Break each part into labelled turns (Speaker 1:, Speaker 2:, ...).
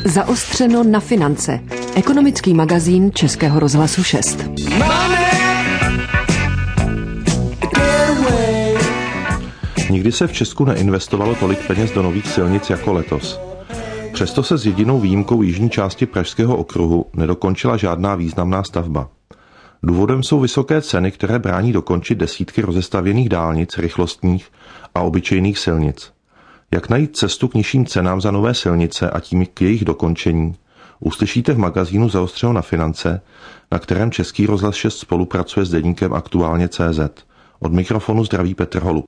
Speaker 1: Zaostřeno na finance. Ekonomický magazín Českého rozhlasu 6.
Speaker 2: Nikdy se v Česku neinvestovalo tolik peněz do nových silnic jako letos. Přesto se s jedinou výjimkou jižní části Pražského okruhu nedokončila žádná významná stavba. Důvodem jsou vysoké ceny, které brání dokončit desítky rozestavěných dálnic, rychlostních a obyčejných silnic. Jak najít cestu k nižším cenám za nové silnice a tím k jejich dokončení, uslyšíte v magazínu Zaostřeno na finance, na kterém Český rozhlas 6 spolupracuje s deníkem Aktuálně.cz. Od mikrofonu zdraví Petr Holub.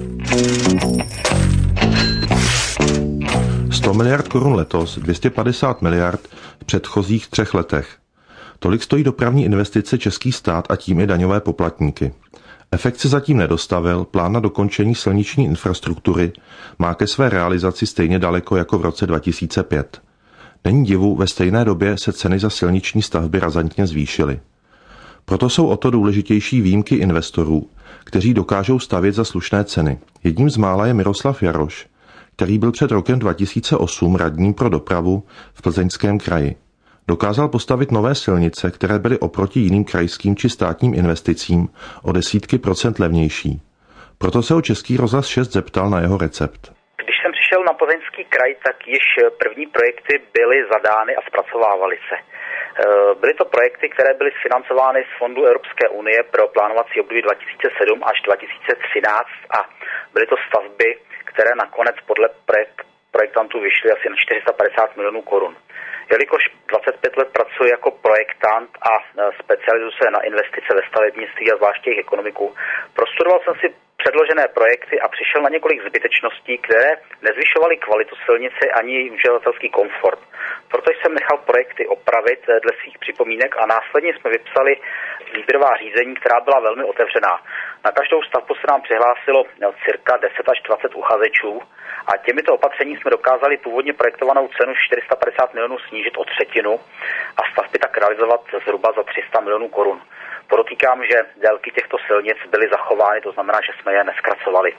Speaker 2: 100 miliard korun letos, 250 miliard v předchozích 3 letech. Tolik stojí dopravní investice český stát a tím i daňové poplatníky. Efekt se zatím nedostavil, plán na dokončení silniční infrastruktury má ke své realizaci stejně daleko jako v roce 2005. Není divu, ve stejné době se ceny za silniční stavby razantně zvýšily. Proto jsou o to důležitější výjimky investorů, kteří dokážou stavět za slušné ceny. Jedním z mála je Miroslav Jaroš, který byl před rokem 2008 radním pro dopravu v Plzeňském kraji. Dokázal postavit nové silnice, které byly oproti jiným krajským či státním investicím o desítky procent levnější. Proto se ho Český rozhlas 6 zeptal na jeho recept.
Speaker 3: Když jsem přišel na Plzeňský kraj, tak již první projekty byly zadány a zpracovávaly se. Byly to projekty, které byly financovány z Fondu Evropské unie pro plánovací období 2007 až 2013 a byly to stavby, které nakonec podle projektantů vyšly asi na 450 milionů korun. Jelikož 25 let pracuji jako projektant a specializuji se na investice ve stavebnictví a zvláště jejich ekonomiku, prostudoval jsem si předložené projekty a přišel na několik zbytečností, které nezvyšovaly kvalitu silnice ani uživatelský komfort. Proto jsem nechal projekty opravit dle svých připomínek a následně jsme vypsali výběrová řízení, která byla velmi otevřená. Na každou stavbu se nám přihlásilo cirka 10 až 20 uchazečů a těmito opatření jsme dokázali původně projektovanou cenu 450 milionů snížit o třetinu a stavby tak realizovat zhruba za 300 milionů korun. Podotýkám, že délky těchto silnic byly zachovány, to znamená, že jsme je neskracovali.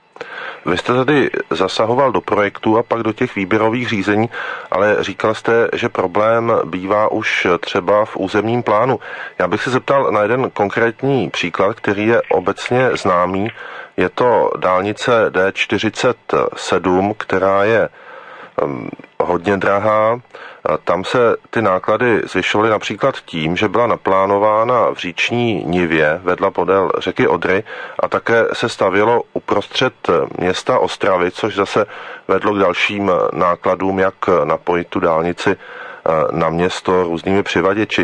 Speaker 2: Vy jste tady zasahoval do projektu a pak do těch výběrových řízení, ale říkal jste, že problém bývá už třeba v územním plánu. Já bych se zeptal na jeden konkrétní příklad, který je obecně známý. Je to dálnice D47, která je hodně drahá. Tam se ty náklady zvyšovaly například tím, že byla naplánována v říční nivě, vedla podél řeky Odry a také se stavělo uprostřed města Ostravy, což zase vedlo k dalším nákladům, jak napojit tu dálnici na město různými přivaděči.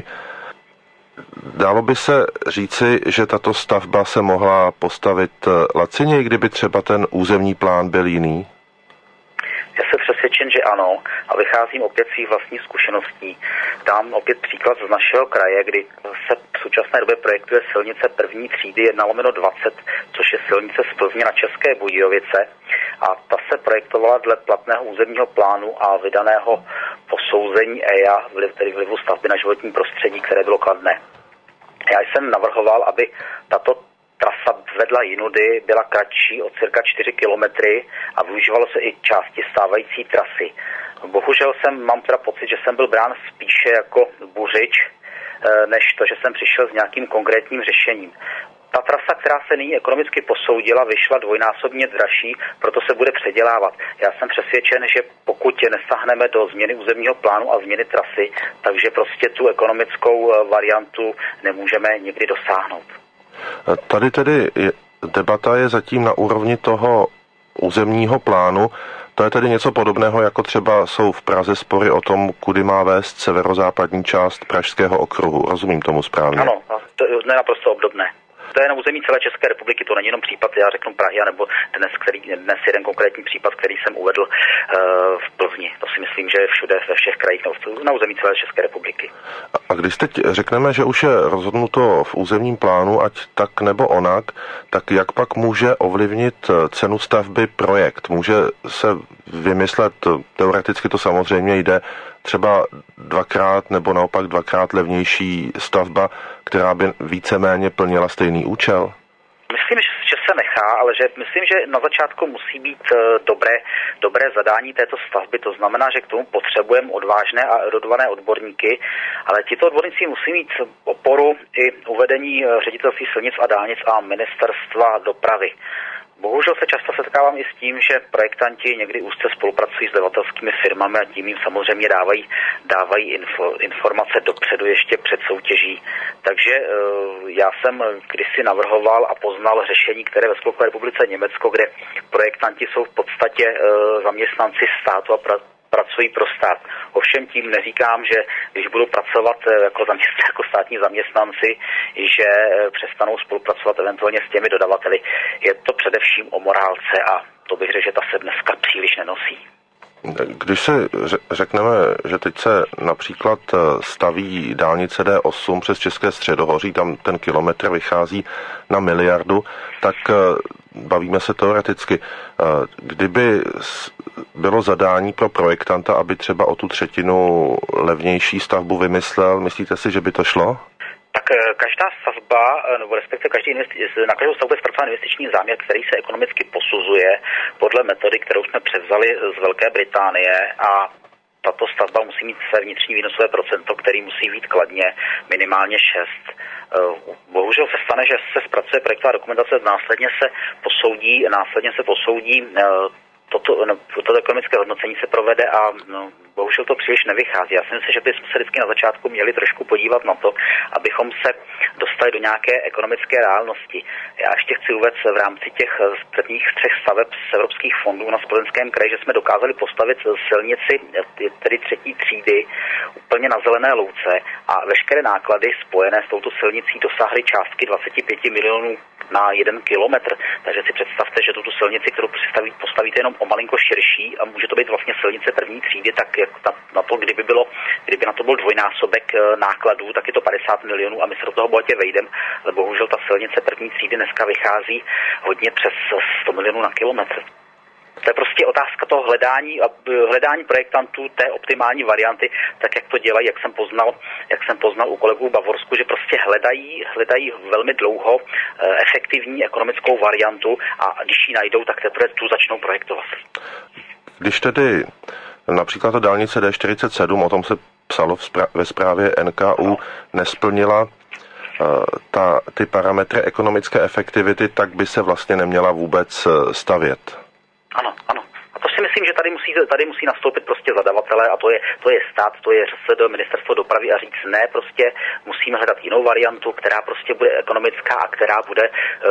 Speaker 2: Dalo by se říci, že tato stavba se mohla postavit laciněji, kdyby třeba ten územní plán byl jiný?
Speaker 3: Já jsem přesvědčen, že ano, a vycházím opět svých vlastních zkušeností. Dám opět příklad z našeho kraje, kdy se v současné době projektuje silnice první třídy 1/20, což je silnice z Plzně na České Budějovice, a ta se projektovala dle platného územního plánu a vydaného posouzení EIA, tedy vlivu stavby na životní prostředí, které bylo kladné. Já jsem navrhoval, aby tato trasa vedla jinudy, byla kratší o cirka 4 kilometry a využívalo se i části stávající trasy. Bohužel mám teda pocit, že jsem byl brán spíše jako buřič, než to, že jsem přišel s nějakým konkrétním řešením. Ta trasa, která se nyní ekonomicky posoudila, vyšla dvojnásobně dražší, proto se bude předělávat. Já jsem přesvědčen, že pokud nesáhneme do změny územního plánu a změny trasy, takže prostě tu ekonomickou variantu nemůžeme nikdy dosáhnout.
Speaker 2: Tady tedy debata je zatím na úrovni toho územního plánu. To je tedy něco podobného, jako třeba jsou v Praze spory o tom, kudy má vést severozápadní část Pražského okruhu. Rozumím tomu správně?
Speaker 3: Ano, to je naprosto obdobné. To je na území celé České republiky, to není jenom případ, já řeknu Prahy, nebo dnes jeden konkrétní případ, který jsem uvedl v Plzni. To si myslím, že je všude, ve všech krajích na území celé České republiky.
Speaker 2: A když teď řekneme, že už je rozhodnuto v územním plánu, ať tak nebo onak, tak jak pak může ovlivnit cenu stavby projekt? Může se vymyslet, teoreticky to samozřejmě jde, třeba 2x nebo naopak 2x levnější stavba, která by víceméně plnila stejný účel?
Speaker 3: Myslím, že se nechá nechá, ale že myslím, že na začátku musí být dobré zadání této stavby. To znamená, že k tomu potřebujeme odvážné a erudované odborníky, ale tito odborníci musí mít oporu i uvedení ředitelství silnic a dálnic a ministerstva dopravy. Bohužel se často setkávám i s tím, že projektanti někdy úzce spolupracují s dodavatelskými firmami a tím jim samozřejmě dávají informace dopředu ještě před soutěží. Takže já jsem kdysi navrhoval a poznal řešení, které ve Spolkové republice Německo, kde projektanti jsou v podstatě zaměstnanci státu a pracují pro stát. Ovšem tím neříkám, že když budou pracovat jako státní zaměstnanci, že přestanou spolupracovat eventuálně s těmi dodavateli. Je to především o morálce a to bych řekl, že ta se dneska příliš nenosí.
Speaker 2: Když se řekneme, že teď se například staví dálnice D8 přes České středohoří, tam ten kilometr vychází na miliardu, tak bavíme se teoreticky. Kdyby bylo zadání pro projektanta, aby třeba o tu třetinu levnější stavbu vymyslel, myslíte si, že by to šlo?
Speaker 3: Tak každá stavba, nebo respektive na každou stavbu je zpracován investiční záměr, který se ekonomicky posuzuje podle metody, kterou jsme převzali z Velké Británie a tato stavba musí mít své vnitřní výnosové procento, který musí být kladně minimálně 6. Bohužel se stane, že se zpracuje projektová dokumentace, následně se posoudí toto ekonomické hodnocení se provede a bohužel to příliš nevychází. Já si myslím, že bychom se vždycky na začátku měli trošku podívat na to, abychom se dostali do nějaké ekonomické reálnosti. Já ještě chci uvést v rámci těch prvních 3 staveb z evropských fondů na Plzeňském kraji, že jsme dokázali postavit silnici, tedy 3. třídy, úplně na zelené louce a veškeré náklady spojené s touto silnicí dosáhly částky 25 milionů na 1 kilometr. Takže si představte, že tuto silnici, kterou postavíte jenom o malinko širší a může to být vlastně silnice 1. třídy, tak na to, kdyby na to byl dvojnásobek nákladů, tak je to 50 milionů a my se do toho bohatě vejdeme, ale bohužel ta silnice 1. třídy dneska vychází hodně přes 100 milionů na kilometr. To je prostě otázka toho hledání projektantů té optimální varianty, tak jak to dělají, jak jsem poznal u kolegů v Bavorsku, že prostě hledají velmi dlouho efektivní ekonomickou variantu a když ji najdou, tak teprve tu začnou projektovat.
Speaker 2: Když tedy například ta dálnice D47, o tom se psalo ve zprávě NKÚ, nesplnila ty parametry ekonomické efektivity, tak by se vlastně neměla vůbec stavět.
Speaker 3: Ano. A to si myslím, že tady musí nastoupit prostě zadavatelé a to je stát, to je ŘSD, ministerstvo dopravy a říct ne, prostě musíme hledat jinou variantu, která prostě bude ekonomická a která bude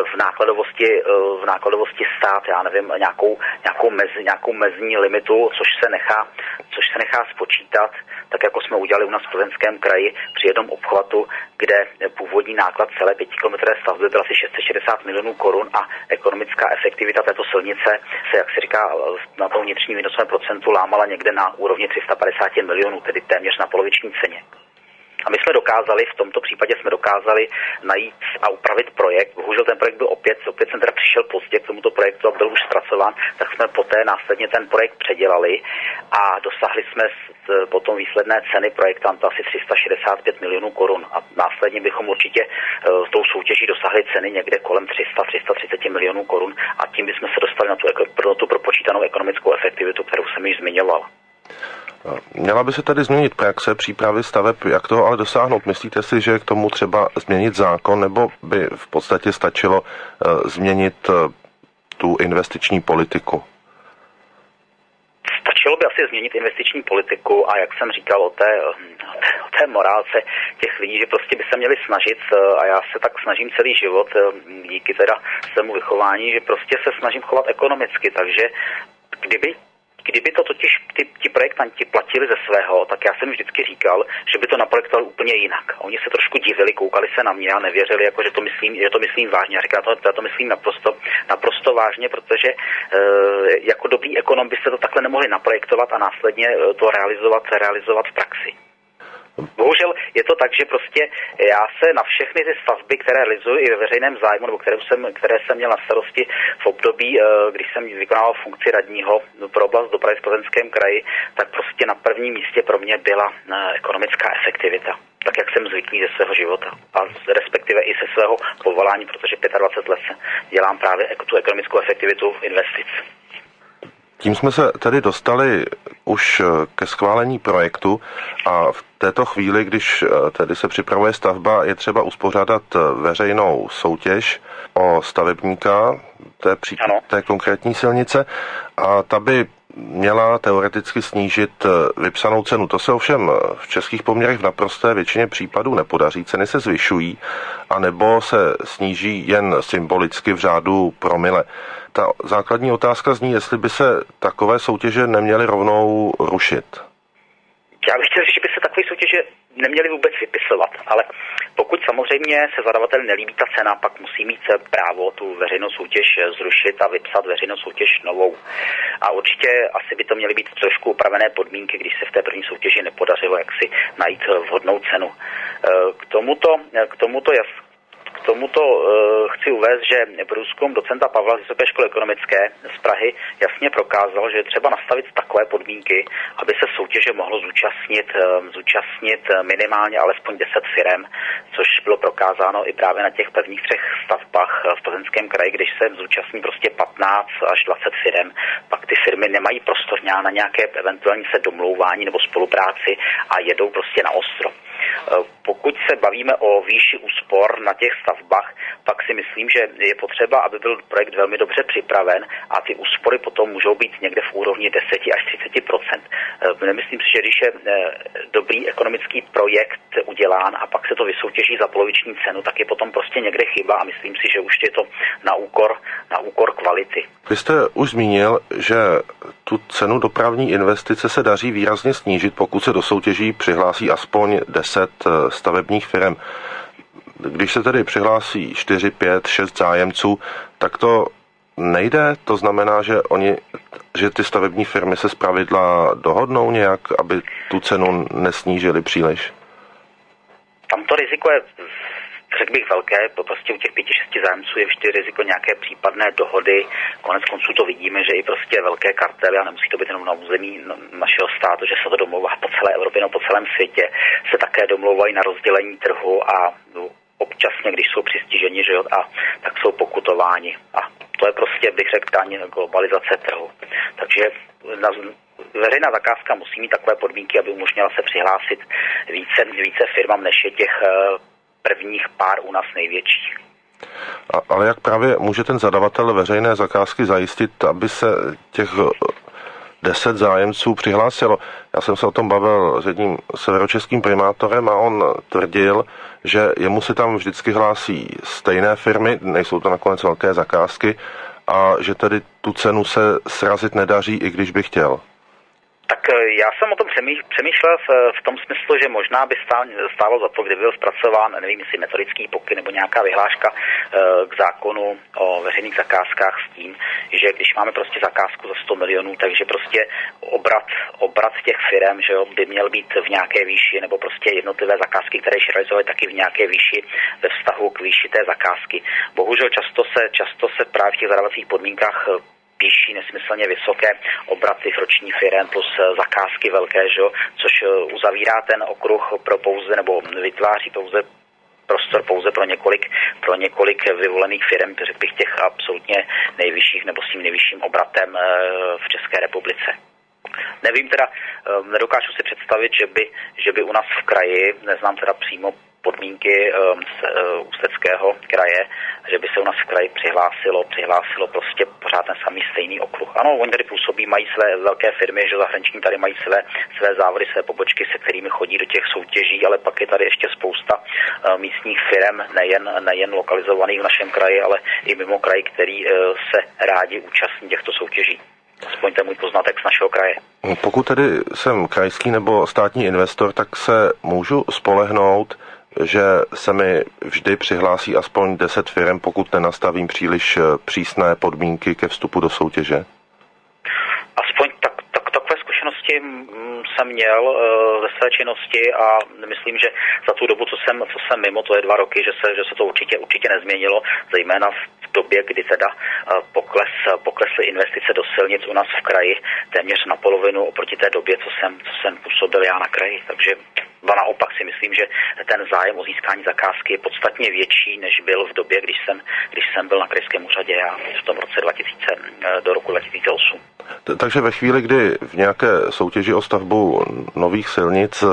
Speaker 3: v nákladovosti stát, já nevím, nějakou mezní limitu, což se nechá spočítat, tak jako jsme udělali u nás v Plzeňském kraji při jednom obchvatu, kde původní náklad celé 5kilometrové stavby byl asi 660 milionů korun a ekonomická efektivita této silnice se, jak se říká, na tom vnitřním výnosovém procentu lámala někde na úrovni 350 milionů, tedy téměř na poloviční ceně. A my jsme v tomto případě najít a upravit projekt. Bohužel ten projekt byl opět jsem teda přišel pozdě k tomuto projektu a byl už zpracován, tak jsme poté následně ten projekt předělali a dosáhli jsme potom výsledné ceny projektanta asi 365 milionů korun a následně bychom určitě tou soutěží dosáhli ceny někde kolem 300-330 milionů korun a tím bychom se dostali na tu propočítanou ekonomickou efektivitu, kterou jsem již zmiňoval.
Speaker 2: Měla by se tady změnit praxe přípravy staveb, jak toho ale dosáhnout? Myslíte si, že k tomu třeba změnit zákon, nebo by v podstatě stačilo změnit tu investiční politiku?
Speaker 3: Stačilo by asi změnit investiční politiku a jak jsem říkal o té morálce těch lidí, že prostě by se měli snažit a já se tak snažím celý život díky teda svému vychování, že prostě se snažím chovat ekonomicky, takže kdyby to totiž ti projektanti platili ze svého, tak já jsem vždycky říkal, že by to naprojektovali úplně jinak. A oni se trošku divili, koukali se na mě a nevěřili, jako, že to myslím vážně. A říkal, já to myslím naprosto vážně, protože jako dobrý ekonom byste to takhle nemohli naprojektovat a následně to realizovat v praxi. Bohužel je to tak, že prostě já se na všechny ty stavby, které realizuji i ve veřejném zájmu, nebo které jsem měl na starosti v období, když jsem vykonával funkci radního pro oblast dopravy v Plzeňském kraji, tak prostě na prvním místě pro mě byla ekonomická efektivita. Tak, jak jsem zvyklý ze svého života a respektive i ze svého povolání, protože 25 let dělám právě tu ekonomickou efektivitu investic.
Speaker 2: Tím jsme se tedy dostali už ke schválení projektu a v této chvíli, když tedy se připravuje stavba, je třeba uspořádat veřejnou soutěž o stavebníka té konkrétní silnice a ta by měla teoreticky snížit vypsanou cenu. To se ovšem v českých poměrech v naprosté většině případů nepodaří. Ceny se zvyšují, anebo se sníží jen symbolicky v řádu promile. Ta základní otázka zní, jestli by se takové soutěže neměly rovnou rušit.
Speaker 3: Já bych chtěl říct, že by se takové soutěže neměly vůbec vypisovat, ale pokud samozřejmě se zadavateli nelíbí ta cena, pak musí mít právo tu veřejnou soutěž zrušit a vypsat veřejnou soutěž novou. A určitě asi by to měly být trošku upravené podmínky, když se v té první soutěži nepodařilo jaksi najít vhodnou cenu. K tomuto chci uvést, že průzkum docenta Pavla z Vysoké školy ekonomické z Prahy jasně prokázal, že je třeba nastavit takové podmínky, aby se soutěže mohlo zúčastnit minimálně alespoň 10 firem, což bylo prokázáno i právě na těch prvních 3 stavbách v Plzeňském kraji, když se zúčastní prostě 15 až 20 firem, pak ty firmy nemají prostor na nějaké eventuální se domlouvání nebo spolupráci a jedou prostě na ostro. Pokud se bavíme o výši úspor na těch stavbách, pak si myslím, že je potřeba, aby byl projekt velmi dobře připraven a ty úspory potom můžou být někde v úrovni 10 až 30%. Nemyslím si, že když je dobrý ekonomický projekt udělán a pak se to vysoutěží za poloviční cenu, tak je potom prostě někde chyba a myslím si, že už je to na úkor kvality.
Speaker 2: Vy jste už zmínil, že tu cenu dopravní investice se daří výrazně snížit, pokud se do soutěží přihlásí aspoň 10 stavebních firem. Když se tedy přihlásí 4, 5, 6 zájemců, tak to nejde? To znamená, že ty stavební firmy se zpravidla dohodnou nějak, aby tu cenu nesnížily příliš?
Speaker 3: Tam to riziko je, řekl bych, velké, prostě u těch 5-6 zájemců je vždy riziko nějaké případné dohody. Konec konců to vidíme, že i prostě velké kartely, a nemusí to být jenom na území našeho státu, že se to domlouvá po celé Evropě, no po celém světě, se také domlouvají na rozdělení trhu a občasně, když jsou přistiženi, že jo, a tak jsou pokutováni. A to je prostě, bych řekl, daň globalizace trhu. Takže veřejná zakázka musí mít takové podmínky, aby umožnila se přihlásit více firmám, než je těch prvních pár u nás největších.
Speaker 2: Ale jak právě může ten zadavatel veřejné zakázky zajistit, aby se těch 10 zájemců přihlásilo? Já jsem se o tom bavil s jedním severočeským primátorem a on tvrdil, že jemu se tam vždycky hlásí stejné firmy, nejsou to nakonec velké zakázky, a že tedy tu cenu se srazit nedaří, i když by chtěl.
Speaker 3: Tak já jsem o tom přemýšlel v tom smyslu, že možná by stálo za to, kdyby byl zpracován, nevím, jestli metodický pokyn nebo nějaká vyhláška k zákonu o veřejných zakázkách s tím, že když máme prostě zakázku za 100 milionů, takže prostě obrat těch firem, že jo, by měl být v nějaké výši, nebo prostě jednotlivé zakázky, které již realizovaly, taky v nějaké výši ve vztahu k výši té zakázky. Bohužel často se právě v těch zadávacích podmínkách píší nesmyslně vysoké obraty ročních firem plus zakázky velké, že? Což uzavírá ten okruh pro pouze, nebo vytváří prostor pouze pro několik vyvolených firm, řekl bych těch absolutně nejvyšších nebo s tím nejvyšším obratem v České republice. Nevím teda, nedokážu si představit, že by u nás v kraji, neznám teda přímo podmínky Ústeckého kraje, že by se u nás v kraji přihlásilo prostě pořád ten samý stejný okruh. Ano, oni tady působí, mají své velké firmy, že zahraniční tady mají své závody, své pobočky, se kterými chodí do těch soutěží, ale pak je tady ještě spousta místních firm, nejen lokalizovaných v našem kraji, ale i mimo kraj, který se rádi účastní těchto soutěží. Aspoň to je můj poznatek z našeho kraje.
Speaker 2: Pokud tedy jsem krajský nebo státní investor, tak se můžu spolehnout, že se mi vždy přihlásí aspoň 10 firem, pokud nenastavím příliš přísné podmínky ke vstupu do soutěže?
Speaker 3: Aspoň takové zkušenosti zkušenosti jsem měl ze své činnosti a myslím, že za tu dobu, co jsem mimo, to je 2 roky, že se to určitě nezměnilo, zejména v době, kdy teda poklesly investice do silnic u nás v kraji téměř na polovinu oproti té době, co jsem působil já na kraji. Takže naopak si myslím, že ten zájem o získání zakázky je podstatně větší, než byl v době, když jsem byl na krajském úřadě já v tom roce 2000 do roku 2008.
Speaker 2: Takže ve chvíli, kdy v nějaké soutěži o stavbu nových silnic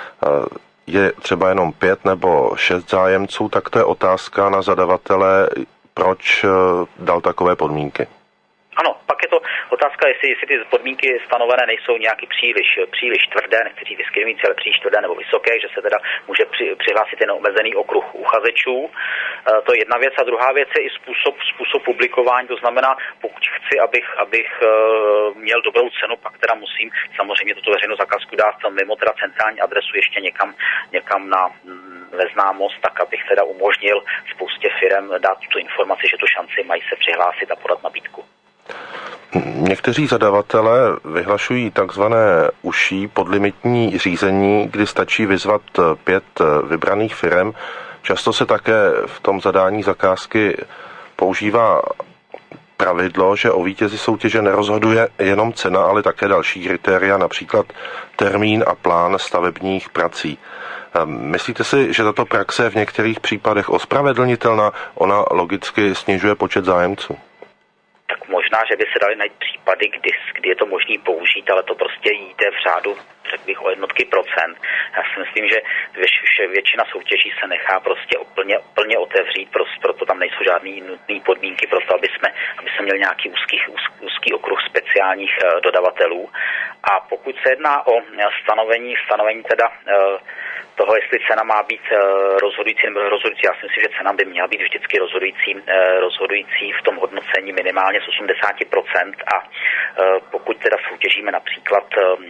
Speaker 2: je třeba jenom 5 nebo 6 zájemců, tak to je otázka na zadavatele, proč dal takové podmínky.
Speaker 3: Ano, pak je to otázka, jestli ty podmínky stanovené nejsou nějaký příliš tvrdé, nechci říct diskriminující, ale příliš tvrdé nebo vysoké, že se teda může přihlásit jen omezený okruh uchazečů. To je jedna věc. A druhá věc je i způsob publikování, to znamená, pokud chci, abych měl dobrou cenu, pak teda musím samozřejmě tuto veřejnou zakázku dát mimo teda centrální adresu ještě někam ve známost, tak abych teda umožnil spoustě firem dát tu informaci, že tu šanci mají se přihlásit a podat nabídku.
Speaker 2: Někteří zadavatelé vyhlašují takzvané užší podlimitní řízení, kdy stačí vyzvat 5 vybraných firem. Často se také v tom zadání zakázky používá pravidlo, že o vítězi soutěže nerozhoduje jenom cena, ale také další kritéria, například termín a plán stavebních prací. Myslíte si, že tato praxe je v některých případech ospravedlnitelná? Ona logicky snižuje počet zájemců.
Speaker 3: Tak možná, že by se daly najít případy, kdy je to možné použít, ale to prostě jde v řádu, řekl bych, o jednotky procent. Já si myslím, že většina soutěží se nechá prostě plně otevřít, proto tam nejsou žádný nutné podmínky pro to, aby se měl nějaký úzký okruh speciálních dodavatelů. A pokud se jedná o stanovení teda toho, jestli cena má být rozhodující nebo rozhodující. Já si myslím, že cena by měla být vždycky rozhodující v tom hodnocení minimálně z 80%. A pokud teda soutěžíme například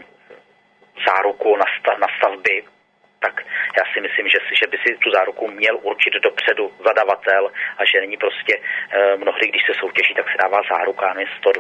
Speaker 3: záruku na stavby, tak já si myslím, že by si tu záruku měl určit dopředu zadavatel a že není prostě mnohdy, když se soutěží, tak se dává záruka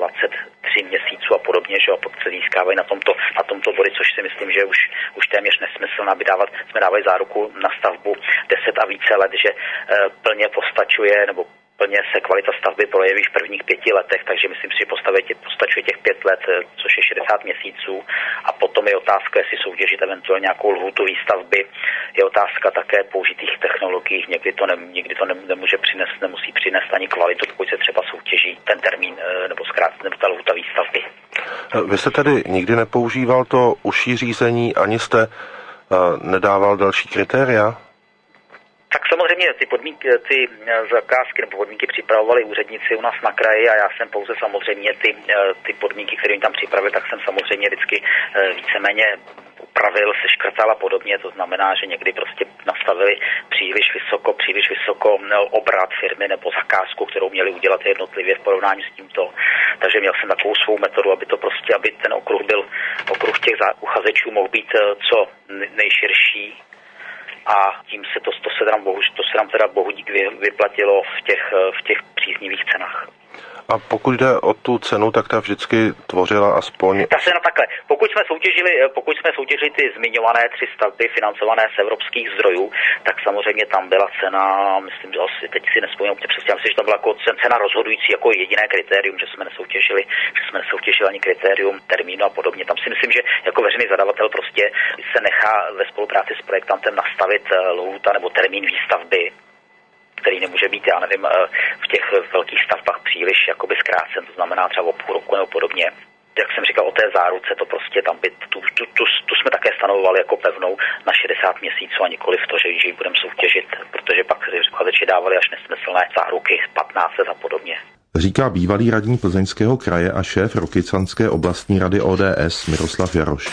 Speaker 3: 123 měsíců a podobně, že a pokud se získávají na tomto body, což si myslím, že už téměř nesmyslná by jsme dávali záruku na stavbu 10 a více let, že plně postačuje nebo plně se kvalita stavby projeví v prvních 5 letech, takže myslím si, že postačuje těch 5 let, což je 60 měsíců. A potom je otázka, jestli soutěžit eventuálně nějakou lhůtu výstavby. Je otázka také použitých technologií. Někdy to nemusí přinést ani kvalitu, pokud se třeba soutěží ten termín nebo ta lhůta výstavby.
Speaker 2: Vy jste tedy nikdy nepoužíval to užší řízení, ani jste nedával další kritéria?
Speaker 3: Tak samozřejmě ty zakázky nebo podmínky připravovali úředníci u nás na kraji a já jsem pouze samozřejmě ty podmínky, které tam připravili, tak jsem samozřejmě vždycky víceméně upravil, seškrtal a podobně. To znamená, že někdy prostě nastavili příliš vysoko obrat firmy nebo zakázku, kterou měli udělat jednotlivě v porovnání s tímto. Takže měl jsem takovou svou metodu, aby ten okruh těch uchazečů mohl být co nejširší. A tím se to se nám teda bohu dík vyplatilo v těch příznivých cenách.
Speaker 2: A pokud jde o tu cenu, tak ta vždycky tvořila aspoň...
Speaker 3: Ta cena takhle. Pokud jsme soutěžili ty zmiňované 3 stavby financované z evropských zdrojů, tak samozřejmě tam byla cena, myslím, že teď si nespomínám přesně, myslím, že tam byla jako cena rozhodující jako jediné kritérium, že jsme nesoutěžili ani kritérium termínu a podobně. Tam si myslím, že jako veřejný zadavatel prostě se nechá ve spolupráci s projektantem nastavit lhůta nebo termín výstavby, který nemůže být, já nevím, v těch velkých stavbách příliš jakoby zkrácen, to znamená třeba o půl roku nebo podobně. Jak jsem říkal o té záruce, to prostě tam by, tu jsme také stanovovali jako pevnou na 60 měsíců a nikoli v to, že ji budeme soutěžit, protože pak uchazeči dávali až nesmyslné záruky 15 let a podobně.
Speaker 2: Říká bývalý radní Plzeňského kraje a šéf Rokycanské oblastní rady ODS Miroslav Jaroš.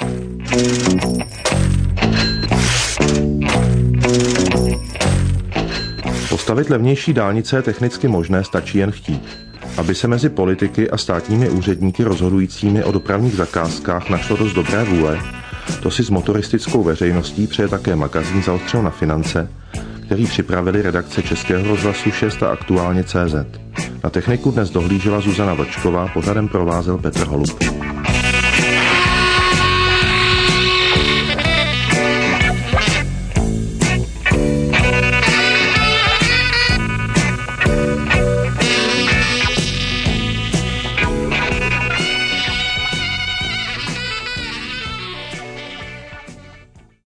Speaker 2: Postavit levnější dálnice je technicky možné, stačí jen chtít. Aby se mezi politiky a státními úředníky rozhodujícími o dopravních zakázkách našlo dost dobré vůle, to si s motoristickou veřejností přeje také magazín Zaostřel na finance, který připravili redakce Českého rozhlasu 6 a Aktuálně.cz. Na techniku dnes dohlížela Zuzana Vlčková, pořadem provázel Petr Holub.